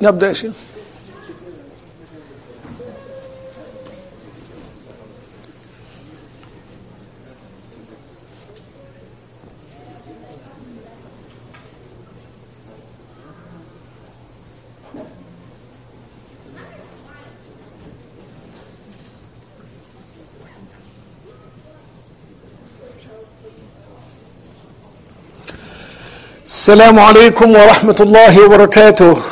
نبدأ يا شيخ. السلام عليكم ورحمة الله وبركاته.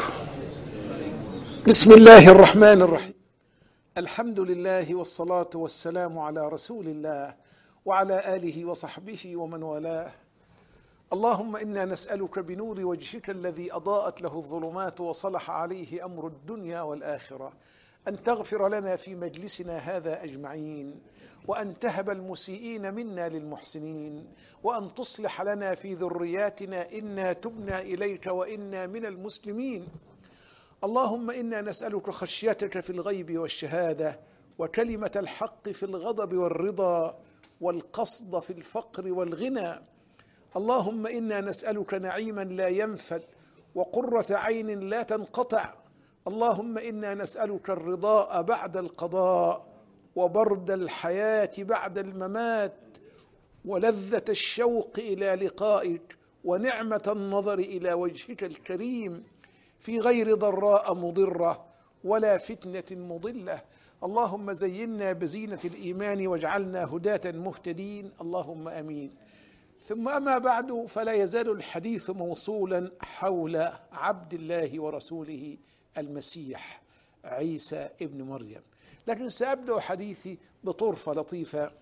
بسم الله الرحمن الرحيم. الحمد لله والصلاة والسلام على رسول الله وعلى آله وصحبه ومن والاه. اللهم إنا نسألك بنور وجهك الذي أضاءت له الظلمات وصلح عليه أمر الدنيا والآخرة أن تغفر لنا في مجلسنا هذا أجمعين، وأن تهب المسيئين منا للمحسنين، وأن تصلح لنا في ذرياتنا إنا تبنا إليك وإنا من المسلمين. اللهم إنا نسألك خشيتك في الغيب والشهادة، وكلمة الحق في الغضب والرضا، والقصد في الفقر والغنى. اللهم إنا نسألك نعيما لا ينفد، وقرة عين لا تنقطع. اللهم إنا نسألك الرضاء بعد القضاء، وبرد الحياة بعد الممات، ولذة الشوق إلى لقائك، ونعمة النظر إلى وجهك الكريم في غير ضراء مضرة ولا فتنة مضلة. اللهم زينا بزينة الإيمان واجعلنا هداة مهتدين، اللهم أمين. ثم أما بعد، فلا يزال الحديث موصولا حول عبد الله ورسوله المسيح عيسى ابن مريم، لكن سأبدأ حديثي بطرفة لطيفة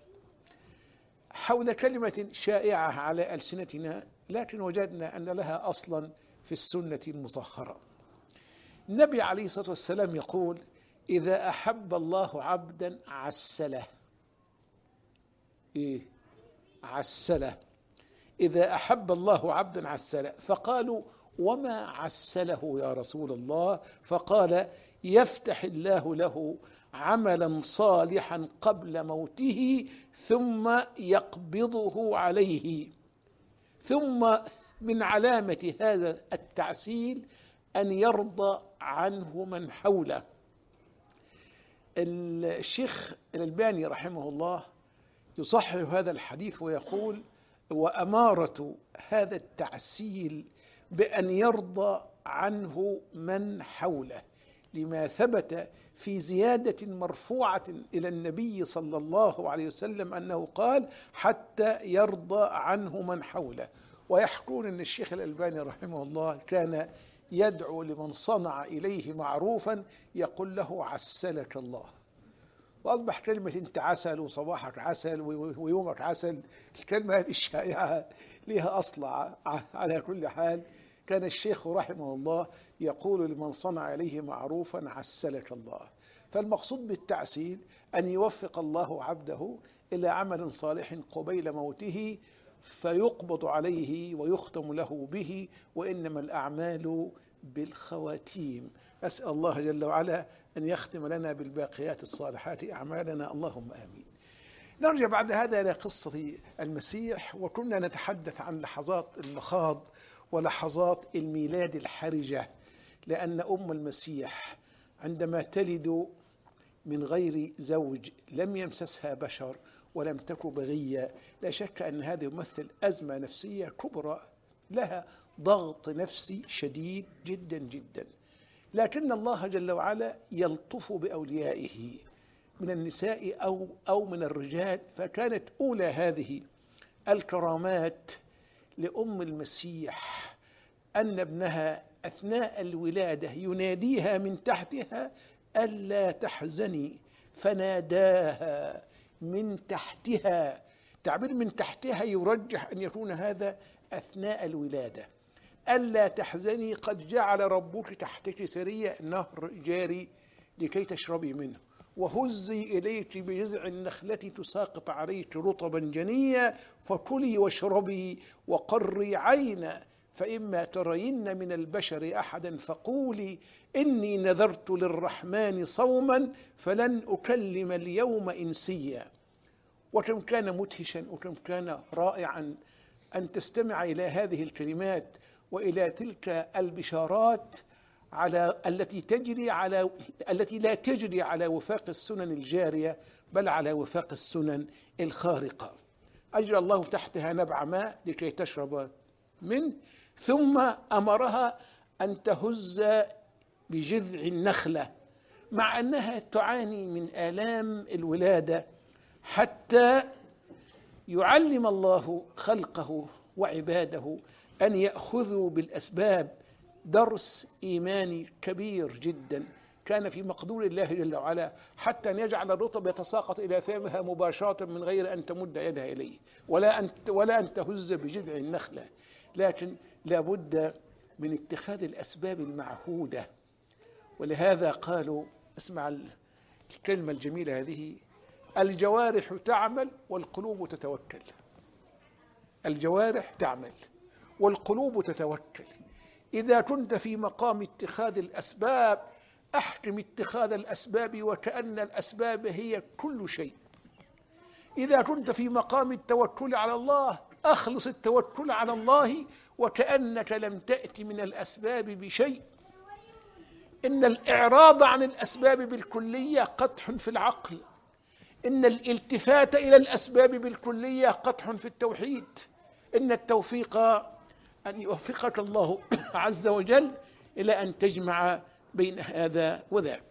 حول كلمة شائعة على ألسنتنا، لكن وجدنا أن لها أصلا في السنة المطهرة. النبي عليه الصلاة والسلام يقول: إذا أحب الله عبدا عسله. عسله. إذا أحب الله عبدا عسله. فقالوا: وما عسله يا رسول الله؟ فقال: يفتح الله له عملا صالحا قبل موته ثم يقبضه عليه. ثم من علامة هذا التعسيل أن يرضى عنه من حوله. الشيخ الألباني رحمه الله يصحح هذا الحديث ويقول: وأمارة هذا التعسيل بأن يرضى عنه من حوله، لما ثبت في زيادة مرفوعة إلى النبي صلى الله عليه وسلم أنه قال: حتى يرضى عنه من حوله. ويحكون أن الشيخ الألباني رحمه الله كان يدعو لمن صنع إليه معروفا يقول له: عسلك الله. وأصبح كلمة أنت عسل وصباحك عسل ويومك عسل، الكلمة هذه الشائعة لها أصل. على كل حال، كان الشيخ رحمه الله يقول لمن صنع إليه معروفا: عسلك الله. فالمقصود بالتعسيل أن يوفق الله عبده إلى عمل صالح قبيل موته فيقبض عليه ويختم له به، وإنما الأعمال بالخواتيم. أسأل الله جل وعلا أن يختم لنا بالباقيات الصالحات أعمالنا، اللهم آمين. نرجع بعد هذا إلى قصة المسيح، وكنا نتحدث عن لحظات المخاض ولحظات الميلاد الحرجة، لأن أم المسيح عندما تلد من غير زوج لم يمسسها بشر ولم تك بغية، لا شك أن هذا يمثل أزمة نفسية كبرى، لها ضغط نفسي شديد جدا جدا. لكن الله جل وعلا يلطف بأوليائه من النساء أو من الرجال، فكانت أولى هذه الكرامات لأم المسيح أن ابنها أثناء الولادة يناديها من تحتها: ألا تحزني، فناداها من تحتها. تعبير من تحتها يرجح أن يكون هذا أثناء الولادة. ألا تحزني، قد جعل ربك تحتك سريا نهر جاري لكي تشربي منه، وهزي إليك بجذع النخلة تساقط عليك رطبا جنيا، فكلي واشربي وقري عينا، فإما ترين من البشر أحدا فقولي إني نذرت للرحمن صوما فلن أكلم اليوم إنسيا. وكم كان مدهشا وكم كان رائعا أن تستمع إلى هذه الكلمات وإلى تلك البشارات التي لا تجري على وفاق السنن الجارية، بل على وفاق السنن الخارقة. أجرى الله تحتها نبع ماء لكي تشرب منه، ثم أمرها أن تهز بجذع النخلة مع أنها تعاني من آلام الولادة، حتى يعلم الله خلقه وعباده أن يأخذوا بالأسباب. درس إيماني كبير جدا كان في مقدور الله جل وعلا، حتى أن يجعل الرطب يتساقط إلى فمها مباشرة من غير أن تمد يدها إليه، ولا أن تهز بجذع النخلة. لكن لا بد من اتخاذ الأسباب المعهودة. ولهذا قالوا، اسمع الكلمة الجميلة هذه: الجوارح تعمل والقلوب تتوكل. الجوارح تعمل والقلوب تتوكل. إذا كنت في مقام اتخاذ الأسباب، أحكم اتخاذ الأسباب وكأن الأسباب هي كل شيء. إذا كنت في مقام التوكل على الله، أخلص التوكل على الله وكأنك لم تأت من الأسباب بشيء. إن الإعراض عن الأسباب بالكلية قدح في العقل، إن الالتفات إلى الأسباب بالكلية قدح في التوحيد. إن التوفيق أن يوفقك الله عز وجل إلى أن تجمع بين هذا وذاك.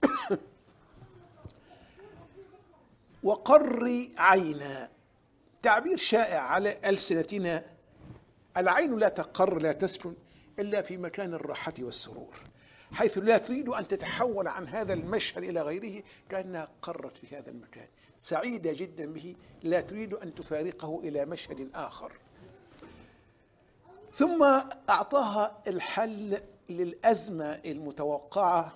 وقر عينا، تعبير شائع على ألسنتنا. العين لا تقر، لا تسكن إلا في مكان الراحة والسرور، حيث لا تريد أن تتحول عن هذا المشهد إلى غيره، كأنها قرت في هذا المكان، سعيدة جدا به، لا تريد أن تفارقه إلى مشهد آخر. ثم أعطاها الحل للأزمة المتوقعة.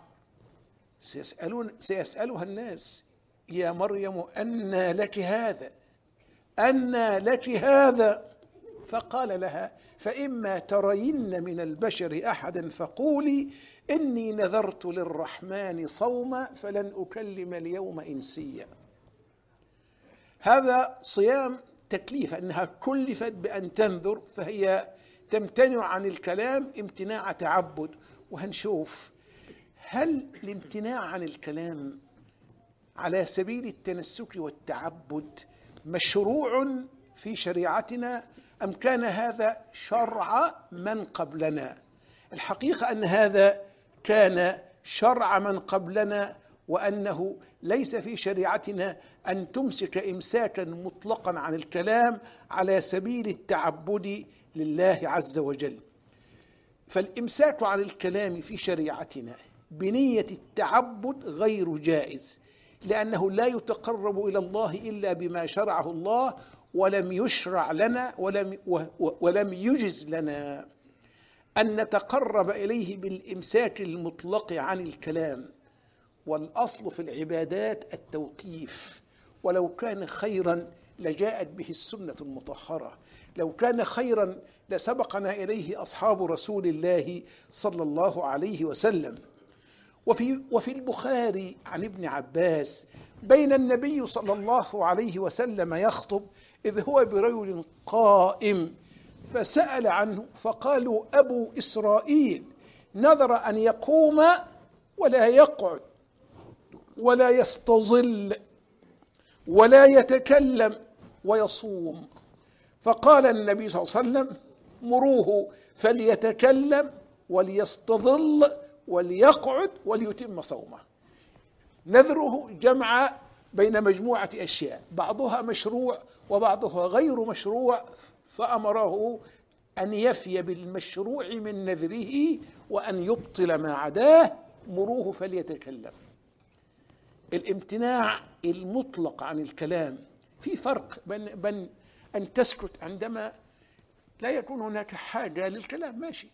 سيسألها الناس: يا مريم أنى لك هذا؟ أنى لك هذا؟ فقال لها: فإما ترين من البشر أحدا فقولي إني نذرت للرحمن صوما فلن أكلم اليوم إنسيا. هذا صيام تكليف، أنها كلفت بأن تنذر، فهي تمتنع عن الكلام امتناع تعبد. وهنشوف هل الامتناع عن الكلام على سبيل التنسك والتعبد مشروع في شريعتنا أم كان هذا شرع من قبلنا؟ الحقيقة أن هذا كان شرع من قبلنا، وأنه ليس في شريعتنا أن تمسك إمساكا مطلقا عن الكلام على سبيل التعبد لله عز وجل. فالإمساك عن الكلام في شريعتنا بنية التعبد غير جائز، لأنه لا يتقرب إلى الله إلا بما شرعه الله، ولم يشرع لنا ولم يجز لنا أن نتقرب إليه بالإمساك المطلق عن الكلام. والأصل في العبادات التوقيف، ولو كان خيرا لجاءت به السنة المطهرة، لو كان خيرا لسبقنا إليه أصحاب رسول الله صلى الله عليه وسلم. وفي البخاري عن ابن عباس: بين النبي صلى الله عليه وسلم يخطب إذ هو برجل قائم فسأل عنه فقالوا: أبو إسرائيل نذر أن يقوم ولا يقعد ولا يستظل ولا يتكلم ويصوم. فقال النبي صلى الله عليه وسلم: مروه فليتكلم وليستظل وليقعد وليتم صومه. نذره جمع بين مجموعة أشياء، بعضها مشروع وبعضها غير مشروع، فأمره أن يفي بالمشروع من نذره وأن يبطل ما عداه. مروه فليتكلم. الامتناع المطلق عن الكلام، في فرق بين أن تسكت عندما لا يكون هناك حاجة للكلام، ماشي،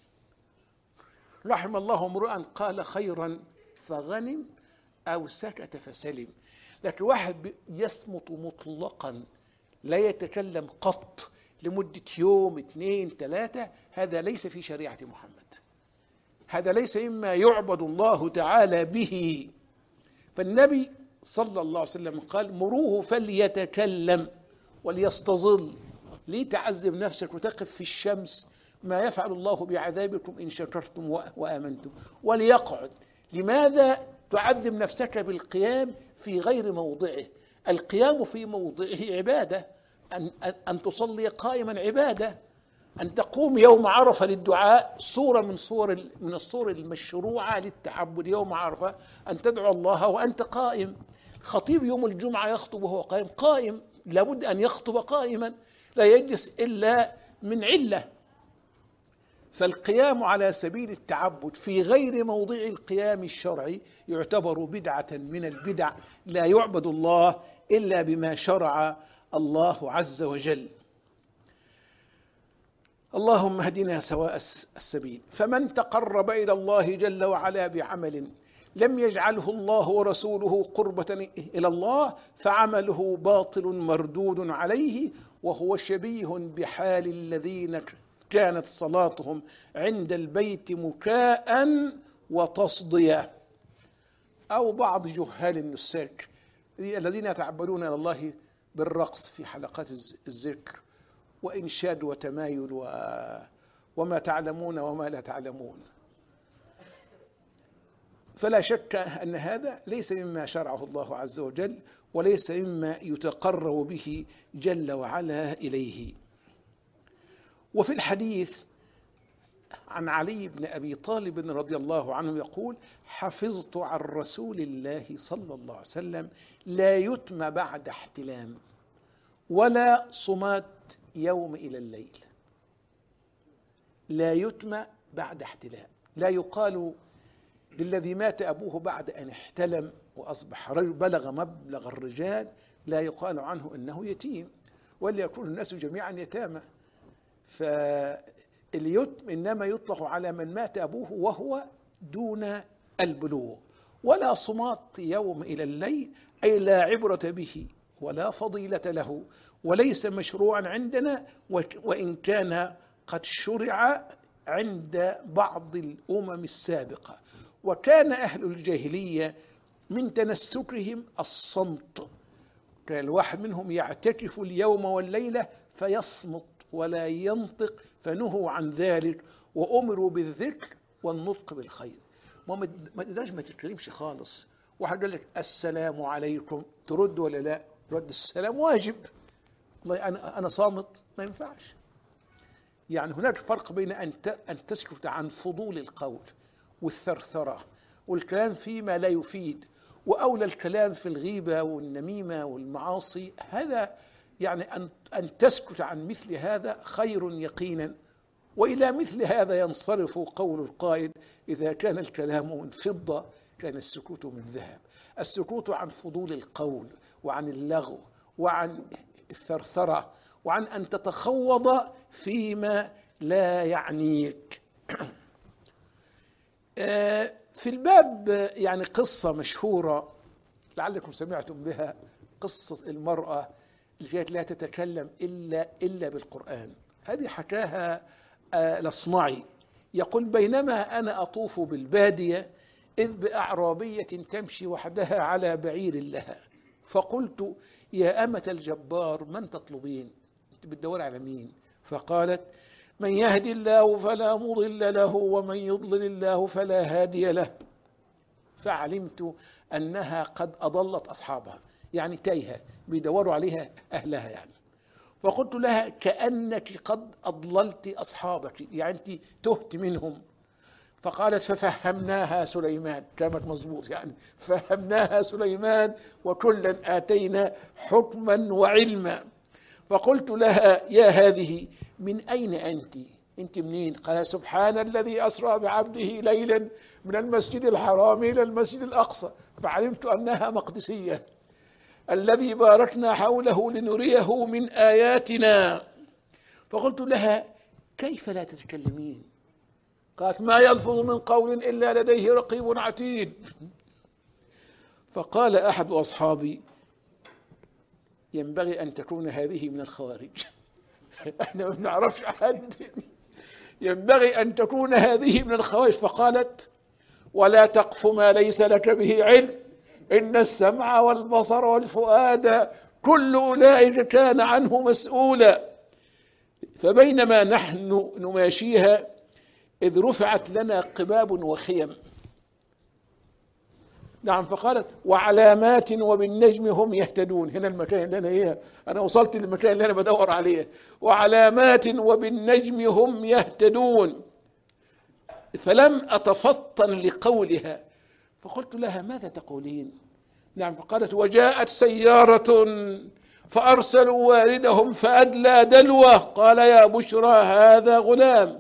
رحم الله امرؤا قال خيرا فغنم أو سكت فسلم. لكن واحد يصمت مطلقا لا يتكلم قط لمدة يوم 2 3، هذا ليس في شريعة محمد، هذا ليس مما يعبد الله تعالى به. فالنبي صلى الله عليه وسلم قال: مروه فليتكلم وليستظل. ليه تعذب نفسك وتقف في الشمس ما يفعل الله بعذابكم إن شكرتم وآمنتم. وليقعد. لماذا تعذب نفسك بالقيام في غير موضعه؟ القيام في موضعه عبادة. أن تصلي قائما عبادة. أن تقوم يوم عرفة للدعاء صورة من الصور المشروعة للتعبد يوم عرفة، أن تدعو الله وأنت قائم. خطيب يوم الجمعة يخطب وهو قائم، لابد أن يخطب قائما، لا يجلس إلا من علة. فالقيام على سبيل التعبد في غير موضع القيام الشرعي يعتبر بدعة من البدع، لا يعبد الله إلا بما شرع الله عز وجل. اللهم اهدنا سواء السبيل. فمن تقرب إلى الله جل وعلا بعمل لم يجعله الله ورسوله قربة إلى الله فعمله باطل مردود عليه، وهو شبيه بحال الذين كانت صلاتهم عند البيت مكاء وتصدية. أو بعض جهال النساك الذين يتعبدون إلى الله بالرقص في حلقات الذكر وإنشاد وتمايل وما تعلمون وما لا تعلمون. فلا شك أن هذا ليس مما شرعه الله عز وجل، وليس مما يتقرب به جل وعلا إليه. وفي الحديث عن علي بن أبي طالب رضي الله عنه يقول: حفظت عن رسول الله صلى الله عليه وسلم لا يتم بعد احتلام ولا صمات يوم إلى الليل. لا يتم بعد احتلام، لا يقال للذي مات أبوه بعد أن احتلم وأصبح رجل بلغ مبلغ الرجال، لا يقال عنه إنه يتيم، وليكون الناس جميعا يتامى. فاليتم إنما يطلق على من مات أبوه وهو دون البلوغ. ولا صمات يوم إلى الليل أي لا عبرة به ولا فضيلة له، وليس مشروعا عندنا، وإن كان قد شرع عند بعض الأمم السابقة. وكان أهل الجاهلية من تنسكهم الصمت، كان الواحد منهم يعتكف اليوم والليلة فيصمت ولا ينطق، فنهوا عن ذلك وأمروا بالذكر والنطق بالخير. ما تقدرش ما تتكلمش خالص. واحد قال لك السلام عليكم، ترد ولا لا؟ رد السلام واجب. والله أنا صامت، ما ينفعش. يعني هناك فرق بين أن تسكت عن فضول القول والثرثرة والكلام فيما لا يفيد، وأولى الكلام في الغيبة والنميمة والمعاصي. هذا يعني أن تسكت عن مثل هذا خير يقينا. وإلى مثل هذا ينصرف قول القائل: إذا كان الكلام من فضة كان السكوت من ذهب. السكوت عن فضول القول وعن اللغو وعن الثرثرة وعن أن تتخوض فيما لا يعنيك. في الباب يعني قصة مشهورة لعلكم سمعتم بها، قصة المرأة اللي كانت لا تتكلم إلا بالقرآن. هذه حكاها الأصمعي، يقول: بينما أنا أطوف بالبادية إذ بأعرابية تمشي وحدها على بعير لها، فقلت: يا أمة الجبار من تطلبين؟ أنت بتدور على مين؟ فقالت: من يهدي الله فلا مضل له ومن يضلل الله فلا هادي له. فعلمت أنها قد أضلت أصحابها، يعني تايهة بيدوروا عليها أهلها يعني. فقلت لها: كأنك قد أضللت أصحابك، يعني أنت تهت منهم. فقالت: ففهمناها سليمان. كانت مضبوط يعني. فهمناها سليمان وكلا آتينا حكما وعلما. فقلت لها: يا هذه من أين أنت منين؟ قال: سبحان الذي أسرى بعبده ليلا من المسجد الحرام إلى المسجد الأقصى. فعلمت أنها مقدسية. الذي باركنا حوله لنريه من آياتنا. فقلت لها: كيف لا تتكلمين؟ قالت: ما يلفظ من قول إلا لديه رقيب عتيد. فقال أحد أصحابي: ينبغي أن تكون هذه من الخوارج. احنا ما بنعرفش حد، ينبغي أن تكون هذه من الخوارج. فقالت: ولا تقف ما ليس لك به علم، إن السمع والبصر والفؤاد كل أولئك كان عنه مسؤولا. فبينما نحن نماشيها إذ رفعت لنا قباب وخيم. نعم. فقالت وعلامات وبالنجم هم يهتدون. هنا المكان اللي أنا وصلت للمكان اللي أنا بدور عليه. وعلامات وبالنجم هم يهتدون. فلم أتفطن لقولها فقلت لها ماذا تقولين؟ نعم. فقالت وجاءت سيارة فأرسلوا والدهم فأدلى دلوه قال يا بشرى هذا غلام.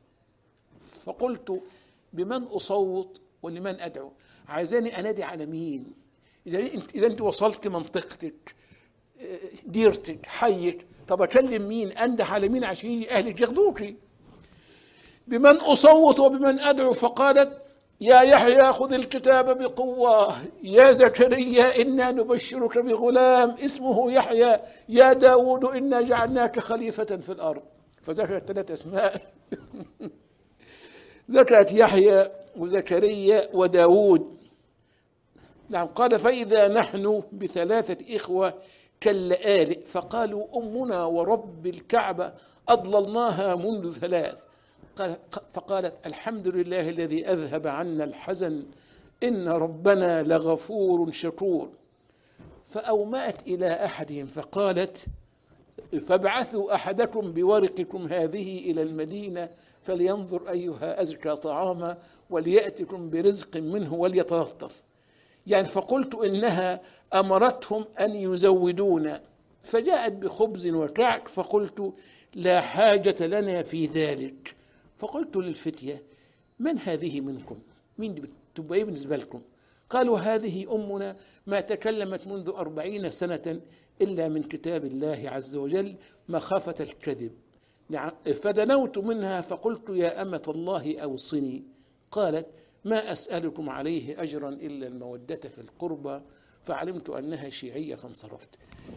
فقلت بمن أصوت ولمن أدعو؟ عايزاني أنادي على مين؟ إذا أنت وصلت منطقتك ديرتك حيك، طب أكلم مين؟ أنده على مين عشان يجي أهلك ياخدوك؟ بمن أصوت وبمن أدعو؟ فقالت يا يحيى خذ الكتاب بقوة، يا زكريا إنا نبشرك بغلام اسمه يحيى، يا داود إنا جعلناك خليفة في الأرض. فذكرت 3 أسماء ذكرت يحيى وزكريا وداود. نعم. قال فإذا نحن ب3 إخوة كاللآلئ فقالوا أمنا ورب الكعبة أضللناها منذ 3. فقالت الحمد لله الذي أذهب عنا الحزن إن ربنا لغفور شكور. فأومأت إلى أحدهم فقالت فابعثوا أحدكم بورقكم هذه إلى المدينة فلينظر أيها أزكى طعاما وليأتكم برزق منه وليتلطف. يعني فقلت إنها أمرتهم أن يزودونا، فجاءت بخبز وكعك فقلت لا حاجة لنا في ذلك. فقلت للفتية من هذه منكم؟ مين تبقى إيه بالنسبة لكم؟ قالوا هذه أمنا ما تكلمت منذ 40 سنة إلا من كتاب الله عز وجل مخافة الكذب. فدنوت منها فقلت يا أمة الله أوصني. قالت ما أسألكم عليه أجرا إلا المودة في القربى. فعلمت أنها شيعية فانصرفت.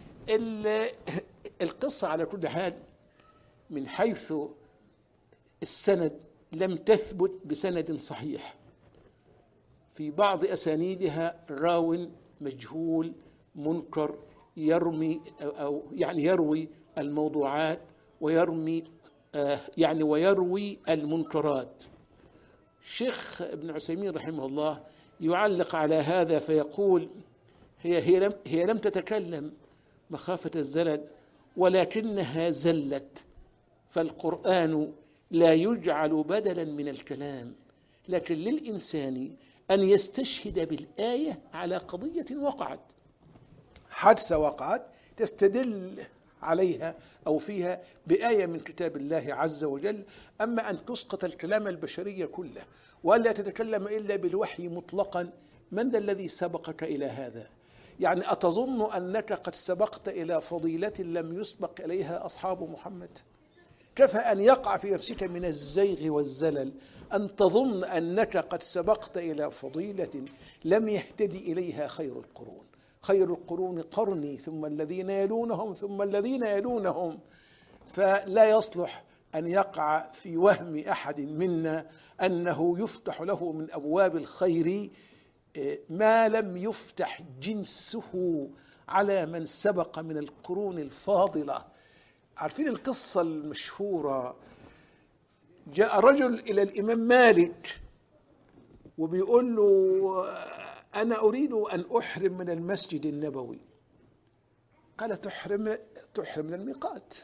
القصة على كل حال من حيث السند لم تثبت بسند صحيح، في بعض أسانيدها راو مجهول منكر يرمي أو يعني يروي الموضوعات ويرمي ويروي المنكرات. شيخ ابن عثيمين رحمه الله يعلق على هذا فيقول هي لم تتكلم مخافة الزلل ولكنها زلت، فالقرآن لا يجعل بدلا من الكلام، لكن للإنسان أن يستشهد بالآية على قضية وقعت، حادثة وقعت تستدل عليها أو فيها بآية من كتاب الله عز وجل. أما أن تسقط الكلام البشري كله ولا تتكلم إلا بالوحي مطلقا، من ذا الذي سبقك إلى هذا؟ يعني أتظن أنك قد سبقت إلى فضيلة لم يسبق إليها أصحاب محمد؟ كفى أن يقع في نفسك من الزيغ والزلل أن تظن أنك قد سبقت إلى فضيلة لم يهتدي إليها خير القرون. خير القرون قرني ثم الذين يلونهم ثم الذين يلونهم. فلا يصلح أن يقع في وهم أحد منا أنه يفتح له من أبواب الخير ما لم يفتح جنسه على من سبق من القرون الفاضلة. عارفين القصة المشهورة؟ جاء رجل إلى الإمام مالك وبيقول له أنا أريد أن أحرم من المسجد النبوي. قال تحرم من الميقات.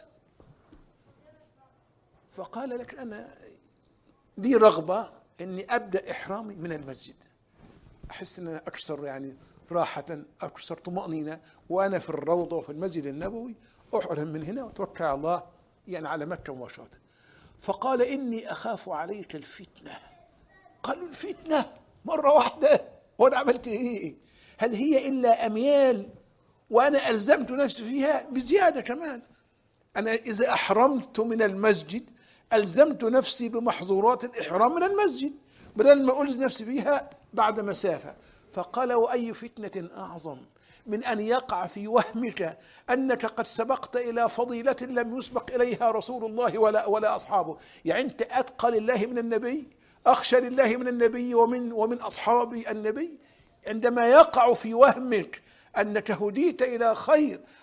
فقال لك أنا لي رغبة أني أبدأ إحرامي من المسجد، أحس أن أنا أكثر راحة أكثر طمأنينة وأنا في الروضة وفي المسجد النبوي، أحرم من هنا وتوكل على الله على مكة مباشرة. فقال إني أخاف عليك الفتنة. قالوا الفتنة مرة واحدة وأنا عملت إيه؟ هل هي إلا أميال وأنا ألزمت نفسي فيها بزيادة كمان؟ أنا إذا أحرمت من المسجد ألزمت نفسي بمحظورات الإحرام من المسجد بدل ما ألزم نفسي فيها بعد مسافة. فقال وأي فتنة أعظم من أن يقع في وهمك أنك قد سبقت إلى فضيلة لم يسبق إليها رسول الله ولا أصحابه. يعني أنت أتقى لله من النبي، أخشى لله من النبي ومن أصحاب النبي. عندما يقع في وهمك أنك هديت إلى خير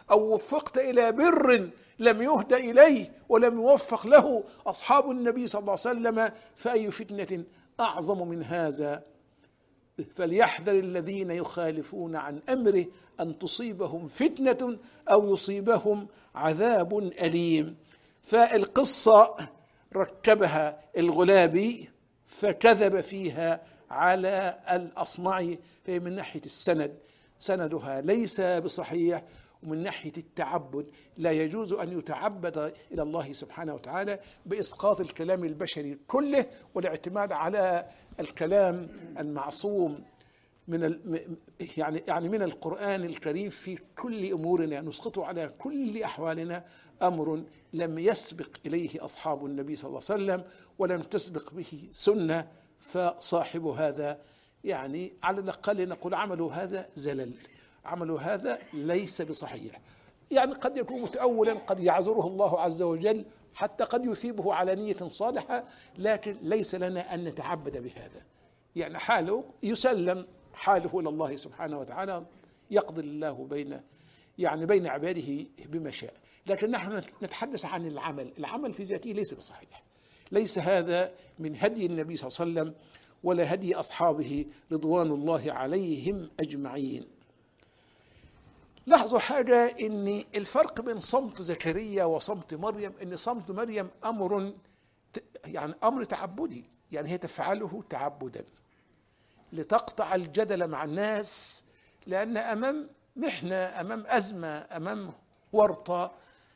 أو وفقت إلى بر لم يهد إليه ولم يوفق له أصحاب النبي صلى الله عليه وسلم، فأي فتنة أعظم من هذا؟ فليحذر الذين يخالفون عن أمره أن تصيبهم فتنة أو يصيبهم عذاب أليم. فالقصة ركبها الغلابي فكذب فيها على الأصمعي، فهي من ناحية السند سندها ليس بصحيح، ومن ناحية التعبد لا يجوز أن يتعبد إلى الله سبحانه وتعالى بإسقاط الكلام البشري كله والاعتماد على الكلام المعصوم من يعني من القرآن الكريم في كل أمورنا، نسقطه على كل أحوالنا، أمر لم يسبق إليه أصحاب النبي صلى الله عليه وسلم ولم تسبق به سنة، فصاحب هذا يعني على الأقل نقول عمله هذا زلل، عمله هذا ليس بصحيح. يعني قد يكون متأولا، قد يعذره الله عز وجل، حتى قد يثيبه على نية صالحة، لكن ليس لنا أن نتعبد بهذا. يعني حاله يسلم حاله إلى الله سبحانه وتعالى، يقضي الله بين عباده بما شاء. لكن نحن نتحدث عن العمل في ذاته ليس بصحيح، ليس هذا من هدي النبي صلى الله عليه وسلم ولا هدي أصحابه رضوان الله عليهم أجمعين. لاحظوا حاجة، إن الفرق بين صمت زكريا وصمت مريم، إن صمت مريم أمر تعبدي، يعني هي تفعله تعبدا لتقطع الجدل مع الناس، لأن أمام محنة، أمام أزمة، أمام ورطة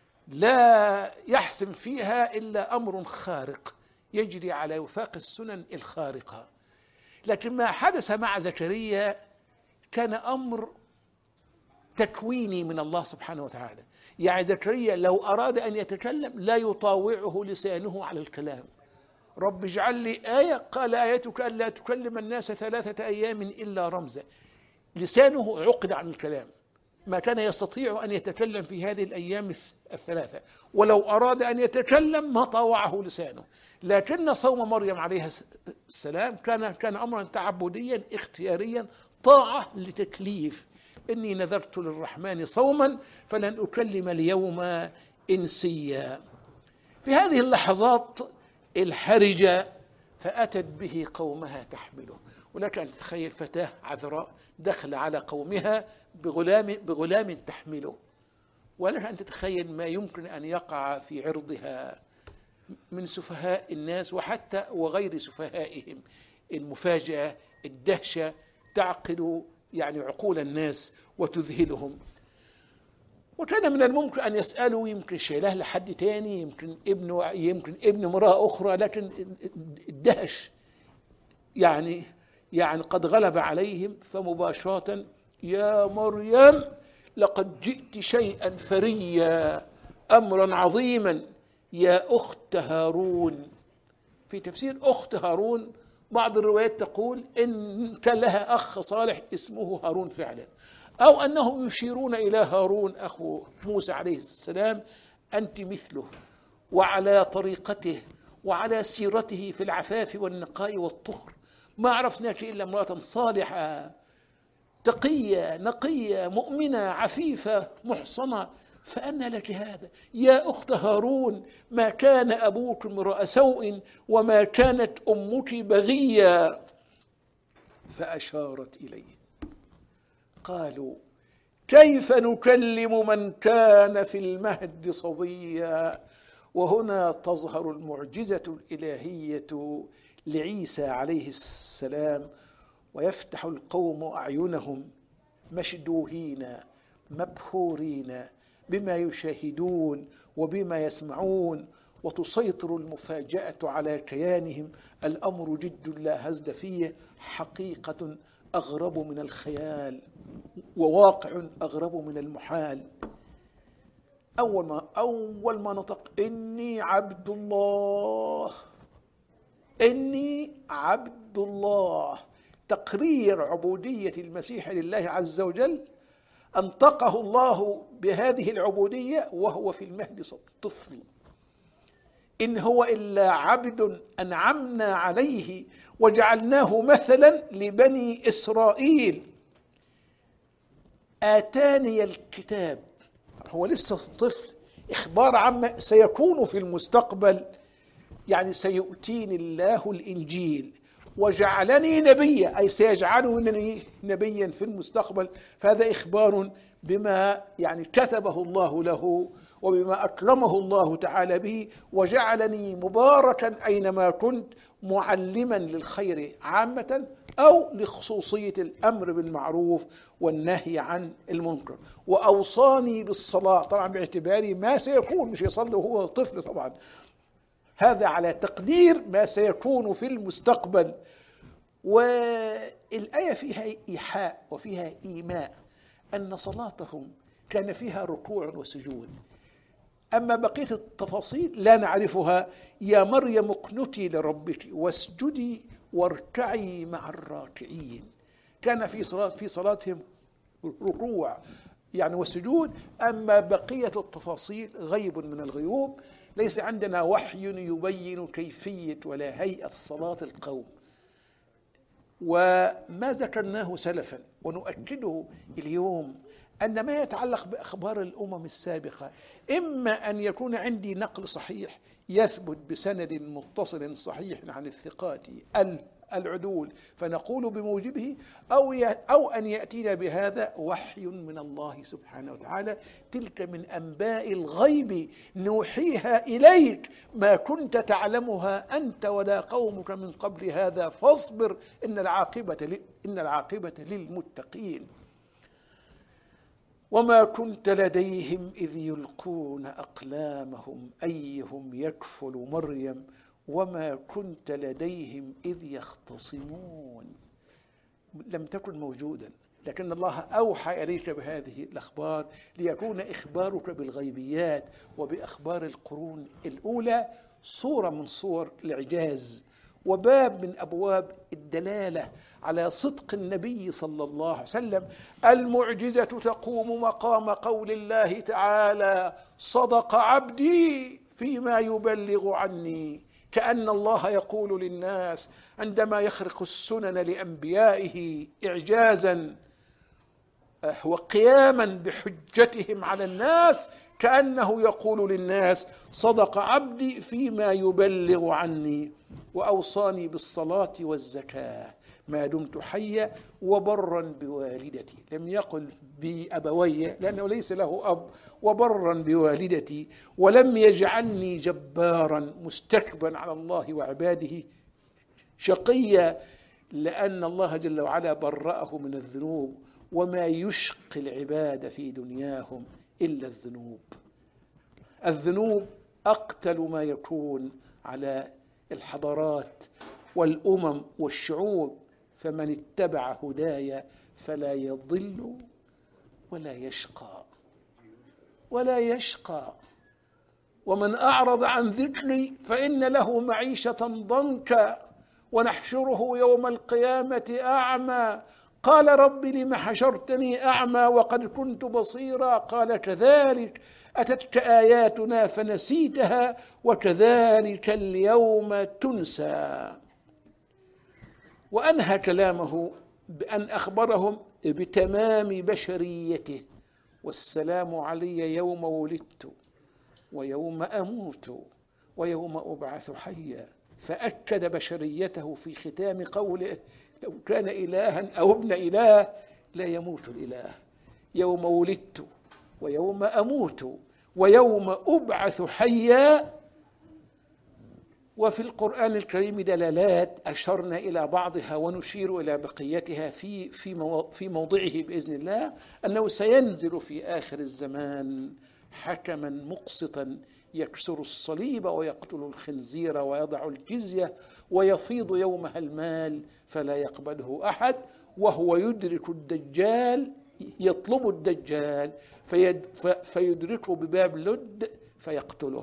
لا يحسم فيها إلا أمر خارق يجري على وفاق السنن الخارقة. لكن ما حدث مع زكريا كان أمر تكويني من الله سبحانه وتعالى. يعني زكريا لو أراد أن يتكلم لا يطاوعه لسانه على الكلام. رب اجعل لي آية، قال آيتك ألا تكلم الناس 3 أيام إلا رمزا. لسانه عقد عن الكلام، ما كان يستطيع أن يتكلم في هذه الأيام 3، ولو أراد أن يتكلم ما طاوعه لسانه. لكن صوم مريم عليه السلام كان أمرا تعبديا اختياريا، طاعة لتكليف. إني نذرت للرحمن صوما فلن أكلم اليوم إنسيا. في هذه اللحظات الحرجة فأتت به قومها تحمله. ولك أن تتخيل فتاة عذراء دخل على قومها بغلام تحمله، ولك أن تتخيل ما يمكن أن يقع في عرضها من سفهاء الناس وحتى وغير سفهائهم. المفاجأة، الدهشة تعقل عقول الناس وتذهلهم. وكان من الممكن أن يسألوا، يمكن شيله لحد تاني، يمكن ابن امرأة أخرى، لكن الدهش قد غلب عليهم، فمباشرة يا مريم لقد جئت شيئا فريا، أمرا عظيما، يا أخت هارون. في تفسير أخت هارون بعض الروايات تقول إن كان لها أخ صالح اسمه هارون فعلا، أو أنهم يشيرون إلى هارون أخو موسى عليه السلام، أنت مثله، وعلى طريقته وعلى سيرته في العفاف والنقاء والطهر، ما عرفناك إلا امرأة صالحة تقية نقية مؤمنة عفيفة محصنة، فأنى لك هذا؟ يا أخت هارون ما كان أبوك امرأ سوء وما كانت أمك بغيا. فأشارت إليه. قالوا كيف نكلم من كان في المهد صبيا. وهنا تظهر المعجزة الإلهية لعيسى عليه السلام، ويفتح القوم أعينهم مشدوهين مبهورين بما يشاهدون وبما يسمعون، وتسيطر المفاجأة على كيانهم. الأمر جد لا هزل فيه، حقيقة أغرب من الخيال وواقع أغرب من المحال. أول ما نطق إني عبد الله، إني عبد الله، تقرير عبودية المسيح لله عز وجل، أنطقه الله بهذه العبودية وهو في المهد طفل. إن هو إلا عبد أنعمنا عليه وجعلناه مثلا لبني إسرائيل، آتاني الكتاب. هو لسه طفل، إخبار عما سيكون في المستقبل. يعني سيؤتيني الله الإنجيل وجعلني نبيا، أي سيجعلني نبيا في المستقبل. فهذا إخبار بما يعني كتبه الله له وبما أكرمه الله تعالى به، وجعلني مباركا أينما كنت، معلما للخير عامة أو لخصوصية الأمر بالمعروف والنهي عن المنكر. وأوصاني بالصلاة، طبعا باعتباري ما سيكون، مش يصلي وهو طفل طبعا، هذا على تقدير ما سيكون في المستقبل. والآية فيها إيحاء وفيها إيماء أن صلاتهم كان فيها ركوع وسجود. أما بقية التفاصيل لا نعرفها. يا مريم اقنتي لربك واسجدي واركعي مع الراكعين. كان في صلاتهم ركوع يعني والسجود. أما بقية التفاصيل غيب من الغيوب، ليس عندنا وحي يبين كيفية ولا هيئة صلاة القوم. وما ذكرناه سلفا ونؤكده اليوم أن ما يتعلق بأخبار الأمم السابقة إما أن يكون عندي نقل صحيح يثبت بسند متصل صحيح عن الثقات العدول فنقول بموجبه، أو أن يأتينا بهذا وحي من الله سبحانه وتعالى. تلك من أنباء الغيب نوحيها إليك ما كنت تعلمها أنت ولا قومك من قبل هذا فاصبر إن العاقبة للمتقين. وما كنت لديهم إذ يلقون أقلامهم أيهم يكفل مريم وما كنت لديهم إذ يختصمون. لم تكن موجودا، لكن الله أوحى إليك بهذه الأخبار ليكون إخبارك بالغيبيات وبأخبار القرون الأولى صورة من صور الإعجاز وباب من أبواب الدلالة على صدق النبي صلى الله عليه وسلم. المعجزة تقوم مقام قول الله تعالى صدق عبدي فيما يبلغ عني، كأن الله يقول للناس عندما يخرق السنن لأنبيائه إعجازا وقياما بحجتهم على الناس، كأنه يقول للناس صدق عبدي فيما يبلغ عني وأوصاني بالصلاة والزكاة ما دمت حيا وبرا بوالدتي. لم يقل بأبوي لأنه ليس له أب، وبرا بوالدتي ولم يجعلني جبارا مستكبرا على الله وعباده شقيا، لأن الله جل وعلا برأه من الذنوب وما يشقي العباد في دنياهم إلا الذنوب. الذنوب أقتل ما يكون على الحضارات والأمم والشعوب، فمن اتبع هدايا فلا يضل ولا يشقى ومن أعرض عن ذكري فإن له معيشة ضنكا ونحشره يوم القيامة أعمى قال رب لم حشرتني أعمى وقد كنت بصيرا قال كذلك أتتك آياتنا فنسيتها وكذلك اليوم تنسى. وأنهى كلامه بأن أخبرهم بتمام بشريته: والسلام علي يوم ولدت ويوم أموت ويوم أبعث حيا. فأكد بشريته في ختام قوله: لو كان إلها أو ابن إله لا يموت الإله. يوم ولدت ويوم أموت ويوم أبعث حيا. وفي القرآن الكريم دلالات أشرنا إلى بعضها ونشير إلى بقيتها في موضعه بإذن الله، أنه سينزل في آخر الزمان حكما مقسطا يكسر الصليب ويقتل الخنزير ويضع الجزية ويفيض يومها المال فلا يقبله أحد، وهو يدرك الدجال، يطلب الدجال فيدركه بباب لد فيقتله.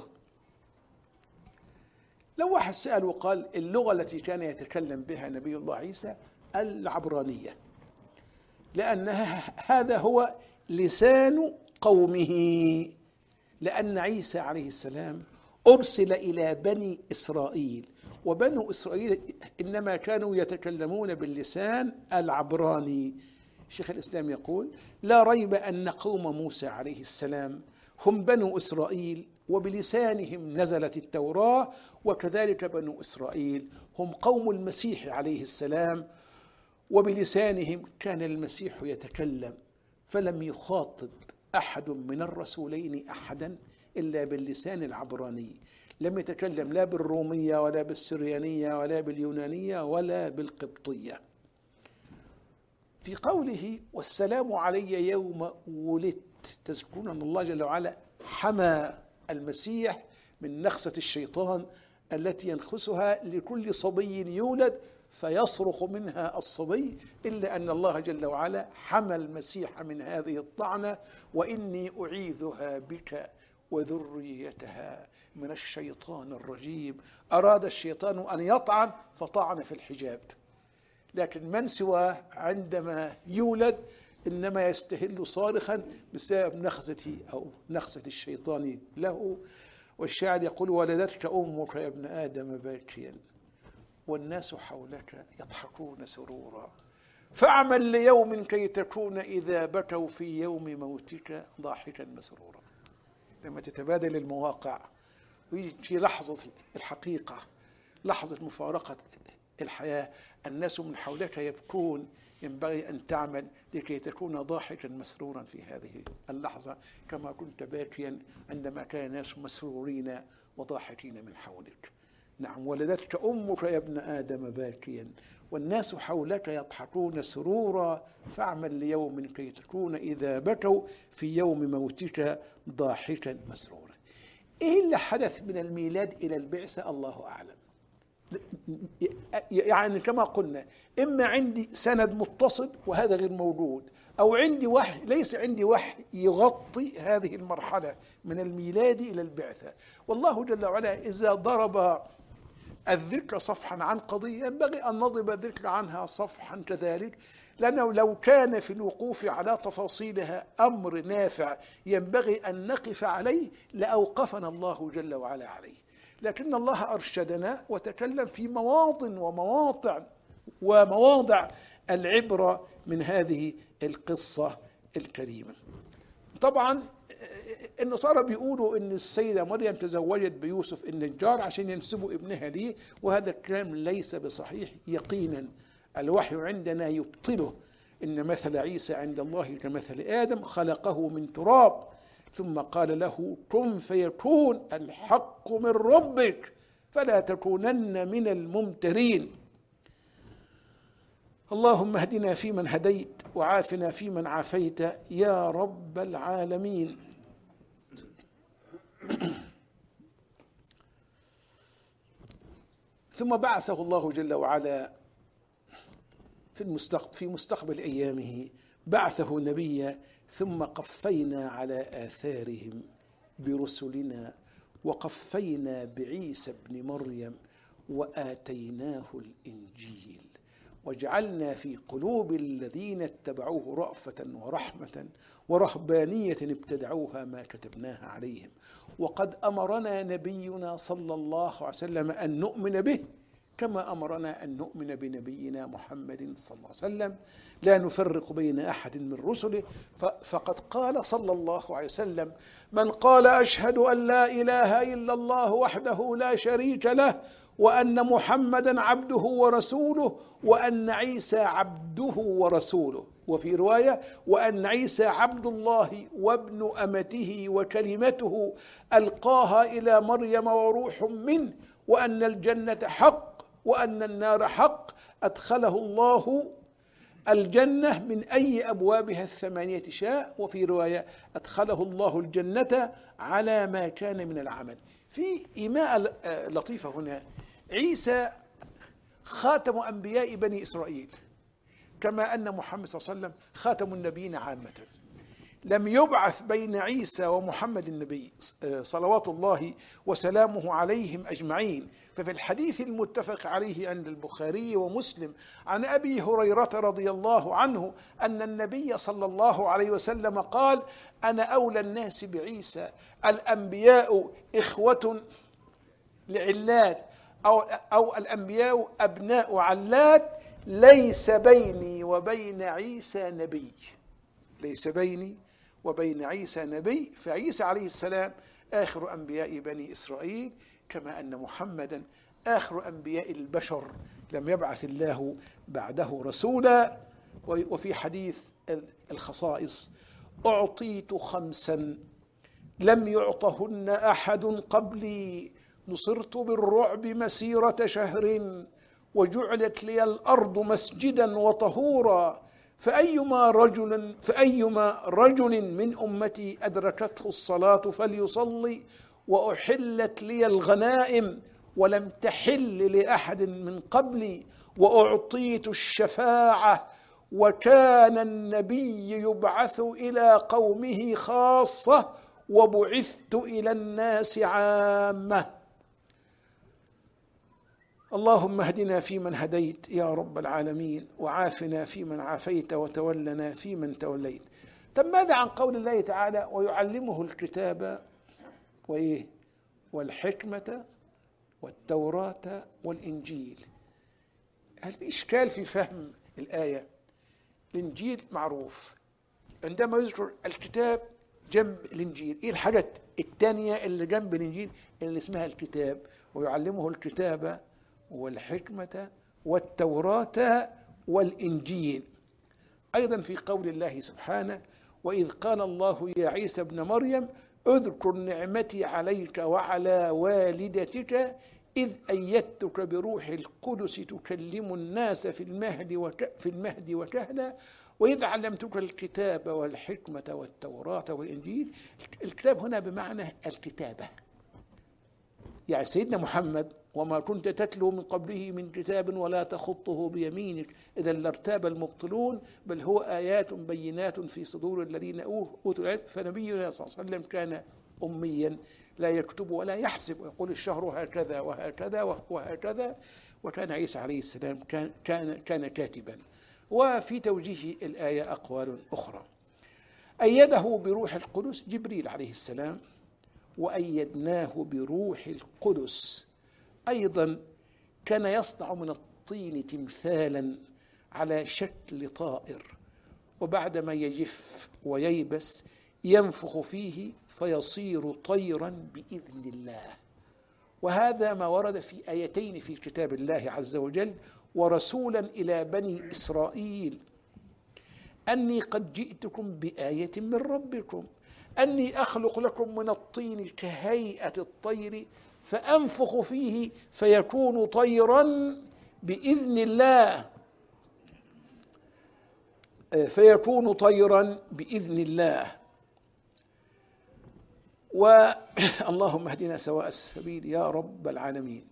لو واحد سأل وقال اللغة التي كان يتكلم بها نبي الله عيسى العبرانية، لأنها هذا هو لسان قومه، لأن عيسى عليه السلام أرسل إلى بني إسرائيل، وبنو إسرائيل إنما كانوا يتكلمون باللسان العبراني. شيخ الإسلام يقول: لا ريب أن قوم موسى عليه السلام هم بنو إسرائيل وبلسانهم نزلت التوراة، وكذلك بنو إسرائيل هم قوم المسيح عليه السلام وبلسانهم كان المسيح يتكلم، فلم يخاطب أحد من الرسولين أحدا إلا باللسان العبراني، لم يتكلم لا بالرومية ولا بالسريانية ولا باليونانية ولا بالقبطية. في قوله والسلام علي يوم ولدت تذكرون أن الله جل وعلا حمى المسيح من نخسة الشيطان التي ينخسها لكل صبي يولد فيصرخ منها الصبي، إلا أن الله جل وعلا حمى المسيح من هذه الطعنة: وإني أعيذها بك وذريتها من الشيطان الرجيم. أراد الشيطان أن يطعن فطعن في الحجاب، لكن من سواه عندما يولد إنما يستهل صارخا بسبب نخسته أو نخسة الشيطان له. والشاعر يقول: ولدتك أمك يا ابن آدم باكيا والناس حولك يضحكون سرورا، فاعمل ليوم كي تكون إذا بكوا في يوم موتك ضاحكا مسرورا. لما تتبادل المواقع ويجي لحظة الحقيقة، لحظة مفارقة الحياة، الناس من حولك يبكون، ينبغي أن تعمل لكي تكون ضاحكا مسرورا في هذه اللحظة كما كنت باكيا عندما كان الناس مسرورين وضاحكين من حولك. نعم، ولدتك أمك يا ابن آدم باكيا والناس حولك يضحكون سرورا، فاعمل ليوم كي تكون إذا بكوا في يوم موتك ضاحكا مسرورا. إيه اللي حدث من الميلاد إلى البعثة؟ الله أعلم. يعني كما قلنا، إما عندي سند متصل وهذا غير موجود، أو عندي وحي ليس عندي وحي يغطي هذه المرحلة من الميلاد إلى البعثة. والله جل وعلا إذا ضرب الذكر صفحا عن قضية ينبغي أن نضرب الذكر عنها صفحا كذلك، لأنه لو كان في الوقوف على تفاصيلها أمر نافع ينبغي أن نقف عليه لأوقفنا الله جل وعلا عليه. لكن الله أرشدنا وتكلم في مواطن ومواضع العبرة من هذه القصة الكريمة. طبعا النصارى بيقولوا ان السيدة مريم تزوجت بيوسف النجار عشان ينسبوا ابنها ليه، وهذا الكلام ليس بصحيح يقينا، الوحي عندنا يبطله. ان مثل عيسى عند الله كمثل آدم خلقه من تراب ثم قال له كن فيكون، الحق من ربك فلا تكونن من الممترين. اللهم اهدنا فيمن هديت وعافنا فيمن عافيت يا رب العالمين. ثم بعثه الله جل وعلا في مستقبل أيامه، بعثه نبيا، ثم قفينا على آثارهم برسلنا وقفينا بعيسى ابن مريم وآتيناه الإنجيل وجعلنا في قلوب الذين اتبعوه رأفة ورحمة ورهبانية ابتدعوها ما كتبناها عليهم. وقد أمرنا نبينا صلى الله عليه وسلم أن نؤمن به كما أمرنا أن نؤمن بنبينا محمد صلى الله عليه وسلم، لا نفرق بين أحد من رسله. فقد قال صلى الله عليه وسلم: من قال أشهد أن لا إله إلا الله وحده لا شريك له وأن محمدا عبده ورسوله وأن عيسى عبده ورسوله، وفي رواية وأن عيسى عبد الله وابن أمته وكلمته ألقاها إلى مريم وروح منه، وأن الجنة حق وأن النار حق، أدخله الله الجنة من أي أبوابها الثمانية شاء، وفي رواية أدخله الله الجنة على ما كان من العمل. في إيماء لطيفة هنا: عيسى خاتم أنبياء بني إسرائيل، كما أن محمد صلى الله عليه وسلم خاتم النبيين عامة. لم يبعث بين عيسى ومحمد النبي صلوات الله وسلامه عليهم أجمعين. ففي الحديث المتفق عليه عند البخاري ومسلم عن أبي هريرة رضي الله عنه أن النبي صلى الله عليه وسلم قال: أنا أولى الناس بعيسى، الأنبياء إخوة لعلات أو الأنبياء أبناء علات، ليس بيني وبين عيسى نبي، ليس بيني وبين عيسى نبي، فعيسى عليه السلام آخر أنبياء بني إسرائيل، كما أن محمدا آخر أنبياء البشر، لم يبعث الله بعده رسولا. وفي حديث الخصائص: أعطيت 5 لم يعطهن أحد قبلي، نصرت بالرعب مسيرة شهر، وجعلت لي الأرض مسجدا وطهورا، فأيما رجل من أمتي أدركته الصلاة فليصلي، وأحلت لي الغنائم ولم تحل لأحد من قبلي، وأعطيت الشفاعة، وكان النبي يبعث إلى قومه خاصة، وبعثت إلى الناس عامة. اللهم اهدنا فيمن هديت يا رب العالمين، وعافنا فيمن عافيت، وتولنا فيمن توليت. طب ماذا عن قول الله تعالى: ويعلمه الكتاب والحكمة والتوراة والإنجيل؟ هل في إشكال في فهم الآية؟ الإنجيل معروف، عندما يذكر الكتاب جنب الإنجيل، إيه الحاجة الثانية اللي جنب الإنجيل اللي اسمها الكتاب؟ ويعلمه الكتاب والحكمة والتوراة والإنجيل. أيضا في قول الله سبحانه: وإذ قال الله يا عيسى ابن مريم اذكر نعمتي عليك وعلى والدتك إذ أيدتك بروح القدس تكلم الناس في المهد وكهلا، وإذ علمتك الكتاب والحكمة والتوراة والإنجيل. الكتاب هنا بمعنى الكتابة، يعني سيدنا محمد: وما كنت تتلو من قبله من كتاب ولا تخطه بيمينك إذا لارتاب المبطلون، بل هو آيات بينات في صدور الذين أوتوا العلم. فنبينا صلى الله عليه وسلم كان أميا لا يكتب ولا يحسب، ويقول الشهر هكذا وهكذا وهكذا. وكان عيسى عليه السلام كان كاتبا. وفي توجيه الآية أقوال أخرى. أيده بروح القدس جبريل عليه السلام، وأيدناه بروح القدس. أيضا كان يصنع من الطين تمثالا على شكل طائر، وبعدما يجف وييبس ينفخ فيه فيصير طيرا بإذن الله. وهذا ما ورد في آيتين في كتاب الله عز وجل: ورسولا إلى بني إسرائيل أني قد جئتكم بآية من ربكم أني أخلق لكم من الطين كهيئة الطير فأنفخ فيه فيكون طيرا بإذن الله اللهم اهدنا سواء السبيل يا رب العالمين.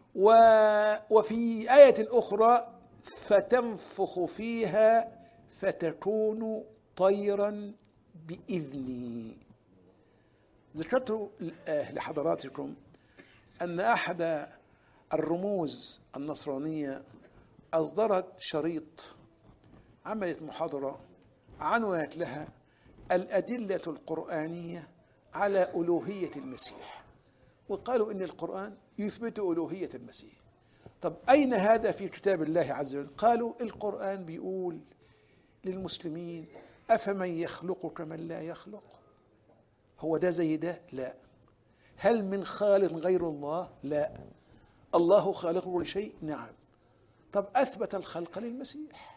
وفي آية أخرى: فتنفخ فيها فتكون طيرا بإذني. ذكرت لحضراتكم أن أحد الرموز النصرانية أصدرت شريط، عملت محاضرة عنونت لها: الأدلة القرآنية على ألوهية المسيح. وقالوا إن القرآن يثبت ألوهية المسيح. طب أين هذا في كتاب الله عز وجل؟ قالوا القرآن بيقول للمسلمين: أفمن يخلق كمن لا يخلق؟ هو ده زي ده؟ لا. هل من خالق غير الله؟ لا. الله خالق كل شيء؟ نعم. طب أثبت الخلق للمسيح: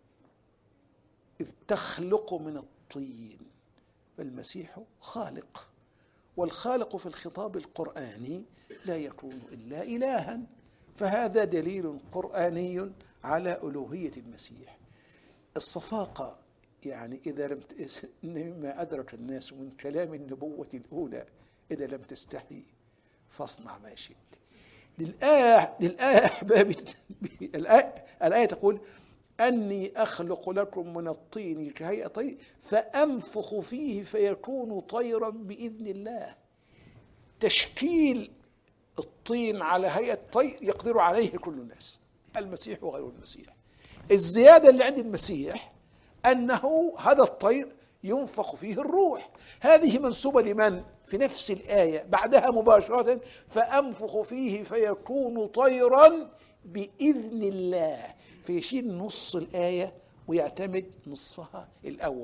إذ تخلق من الطين، فالمسيح خالق، والخالق في الخطاب القرآني لا يكون إلا إلها، فهذا دليل قرآني على ألوهية المسيح. الصفاقة يعني مما أدرك الناس من كلام النبوة الأولى: إذا لم تستحي فاصنع ما شئت. للآية أحبابي، الآية تقول: أني أخلق لكم من الطين كهيئة طير فأنفخ فيه فيكون طيرا بإذن الله. تشكيل الطين على هيئة طير يقدر عليه كل الناس، المسيح وغير المسيح. الزيادة اللي عند المسيح أنه هذا الطير ينفخ فيه الروح. هذه منسوبة لمن؟ في نفس الآية بعدها مباشرة: فأنفخ فيه فيكون طيرا بإذن الله. فيشيل نص الآية ويعتمد نصفها الأول.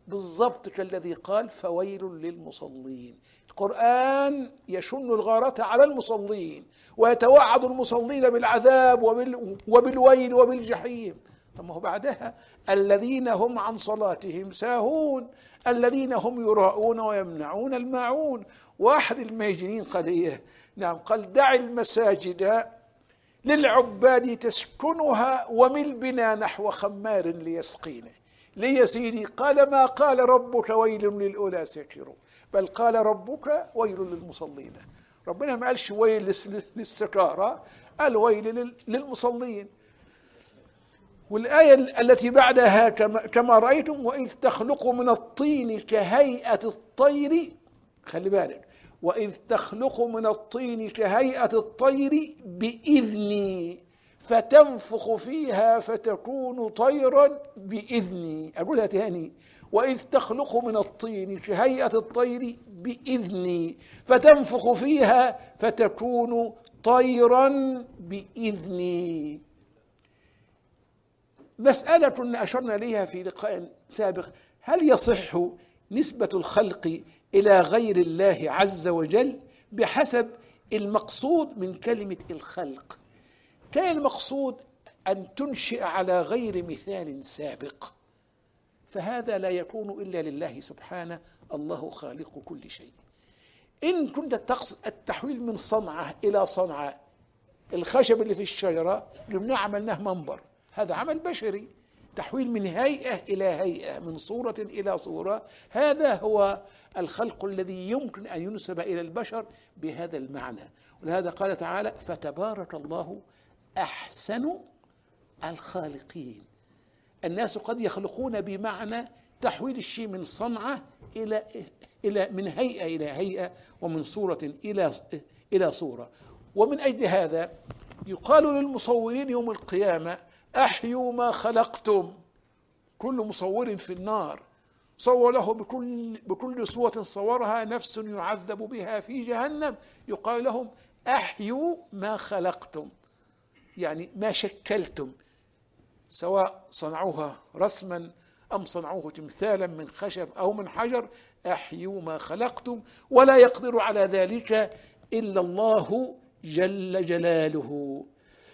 بالضبط كالذي قال فويل للمصلين. القرآن يشن الغارة على المصلين ويتوعد المصلين بالعذاب وبالويل وبالجحيم. ثم هو بعدها الذين هم عن صلاتهم ساهون الذين هم يراءون ويمنعون الماعون. واحد الميجنين قال إيه؟ نعم، قال دع المساجد للعباد تسكنها ومل بنا نحو خمار ليسقينا. ليه يا سيدي؟ قال ما قال ربك ويل للأولى سكروا، بل قال ربك ويل للمصلين. ربنا ما قالش ويل للسكارى، قال ويل للمصلين. والآية التي بعدها كما رأيتم وإذ تخلق من الطين كهيئة الطير، خلي بالك، وإذ تخلق من الطين كهيئة الطير بإذني فتنفخ فيها فتكون طيرا بإذني. أقولها تاني، وإذ تخلق من الطين كهيئة الطير بإذني فتنفخ فيها فتكون طيرا بإذني. مسألة كنا أشرنا إليها في لقاء سابق، هل يصح نسبة الخلق إلى غير الله عز وجل بحسب المقصود من كلمة الخلق؟ كان المقصود أن تنشئ على غير مثال سابق، فهذا لا يكون إلا لله سبحانه، الله خالق كل شيء. إن كنت تقصد التحويل من صنعة إلى صنعة، الخشب اللي في الشجرة جبناه عملناه منبر، هذا عمل بشري. تحويل من هيئة إلى هيئة، من صورة إلى صورة، هذا هو الخلق الذي يمكن أن ينسب إلى البشر بهذا المعنى. ولهذا قال تعالى فتبارك الله أحسن الخالقين. الناس قد يخلقون بمعنى تحويل الشيء من صنعة إلى من هيئة إلى هيئة، ومن صورة إلى صورة. ومن أجل هذا يقال للمصورين يوم القيامة أحيوا ما خلقتم. كل مصور في النار صور له بكل صورة صورها نفس يعذب بها في جهنم، يقال لهم أحيوا ما خلقتم، يعني ما شكلتم، سواء صنعوها رسما أم صنعوه تمثالا من خشب أو من حجر، أحيوا ما خلقتم ولا يقدر على ذلك إلا الله جل جلاله.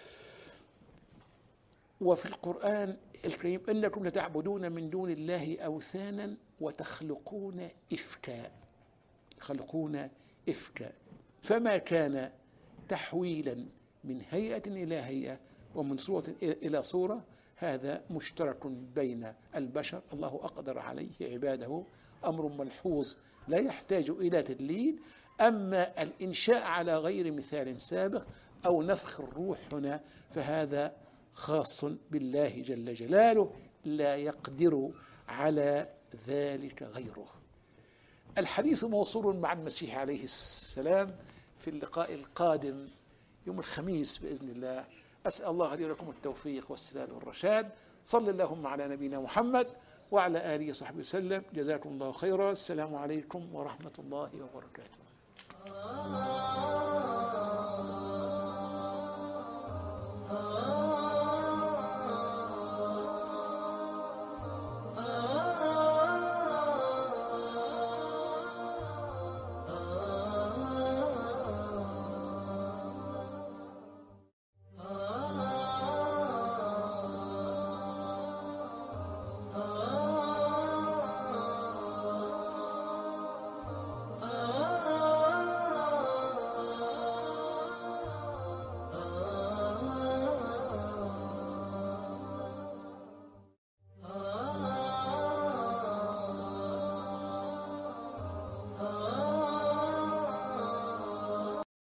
وفي القرآن الكريم إنكم لتعبدون من دون الله أوثانا وتخلقون إفكا، خلقون إفكا، فما كان تحويلا من هيئة إلى هيئة ومن صورة إلى صورة، هذا مشترك بين البشر، الله أقدر عليه عباده، أمر ملحوظ لا يحتاج إلى تدليل. أما الإنشاء على غير مثال سابق أو نفخ الروح هنا فهذا خاص بالله جل جلاله، لا يقدر على ذلك غيره. الحديث موصول مع المسيح عليه السلام في اللقاء القادم يوم الخميس بإذن الله. أسأل الله لي ولكم التوفيق والسداد والرشاد. صلى اللهم على نبينا محمد وعلى آله وصحبه وسلم. جزاكم الله خيرا. السلام عليكم ورحمة الله وبركاته.